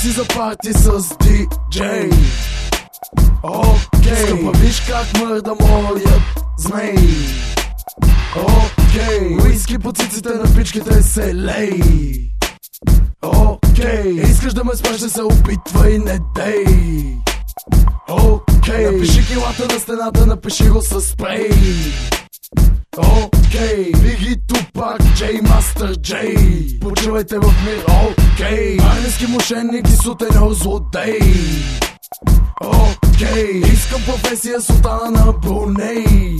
си за парти с диджей. Окей, скъпа, виж как мърда моят змей. Окей, уиски по циците на пичките се лей. Окей, искаш да ме спаш, ще се опитвай, не дей. Окей, напиши килата на стената, напиши го със спрей. Окей, Биги, Тупак, Джей, Мастер Джей, почивайте в мир. Окей, армейски мошенник и сутеньор злодей. Окей, искам професия султана на Бруней.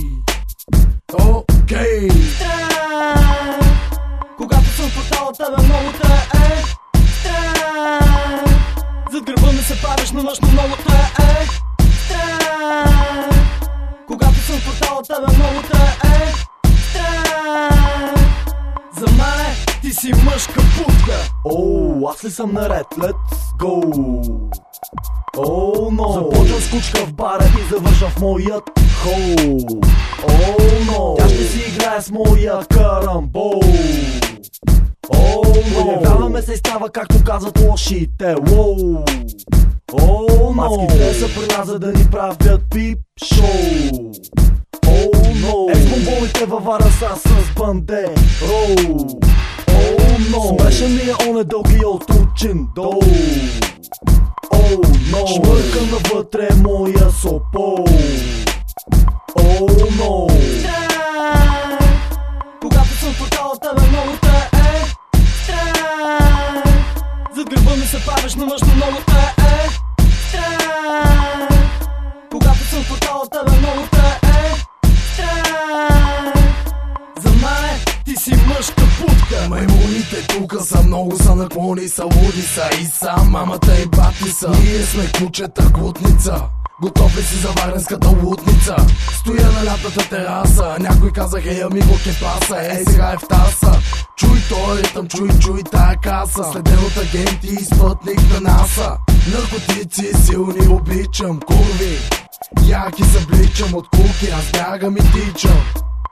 Окей, страх, когато съм в портала, тебе много те е страх. Зад гърба ми се правиш, но нощно много те е страх. Когато съм в портала, тебе много те е страх. За мене ти си мъжка путка. Оу, аз ли съм наред? Let's go! Оу, но започвам с кучка в бара и завършвам в моят хол. Оу, но тя ще си играе с моя карамбол. Оу, но появяваме се и става както казват лошите. Воу. Оу, но маските са при нас, за да ни правят пип шоу. Оу, но екс-бомболите във Варна са с банде. Роу. Оу, но смешен ми е он е дълги от учен долу. Оу, но шмърка навътре моя сопол. Оу, но страх, когато съм в портала, тебе много те е страх. Зад гърба ми се правиш, но външно много те е страх. Когато съм в портала, тебе много те е страх. За мене ти си мъжка путка. маймуните тука са много, са наклони, са луди са и са мамата и бати са. Ние сме кучета глутница, готов ли си за варненската лутница? Стоя на лятата тераса, някой казах ей амиго ке паса, ей сега е в таса. Чуй този ритъм, чуй тая каса, следен от агенти и спътник на НАСА. Наркотици силни обичам, курви, яки събличам от куки, аз бягам и тичам.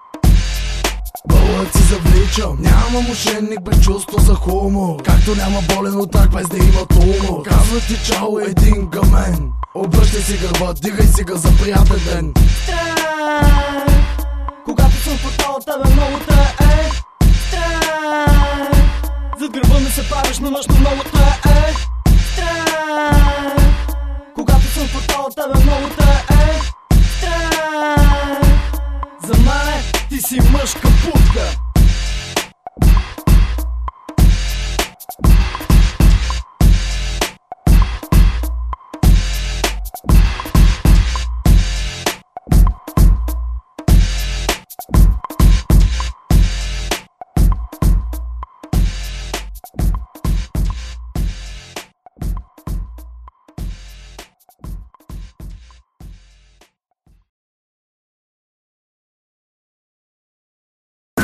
Бълък си завличам, няма мошенник без чувство за хумор, както няма болен от рак без да има тумор. Казва ти чао един гамен, обръщай си гърба, дигай си га за приятен ден. Страх, когато съм в портала, тебе много те е страх. Зад гърба ми се правиш, но външно много те е страх. Когато съм в портала, тебе много те е